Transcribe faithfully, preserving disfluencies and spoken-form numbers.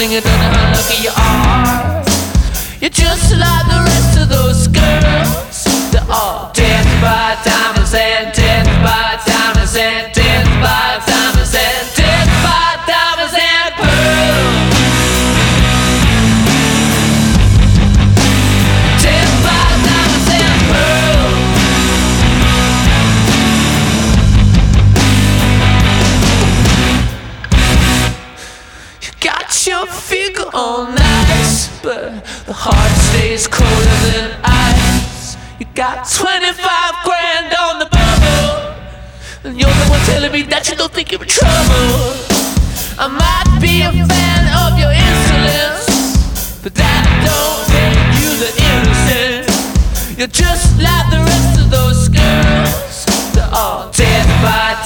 feeling, you don't know how lucky you are. You're just like the rest of those girls. They're all death by diamonds and death by diamonds and death by diamonds and death by diamonds and pearls. Death by diamonds and pearls. You got your figure all nice, but the heart stays colder than ice. You got twenty-five grand on the bubble, and you're the one telling me that you don't think you're in trouble. I might be a fan of your insolence, but that don't make you the innocent. You're just like the rest of those girls. They're all death by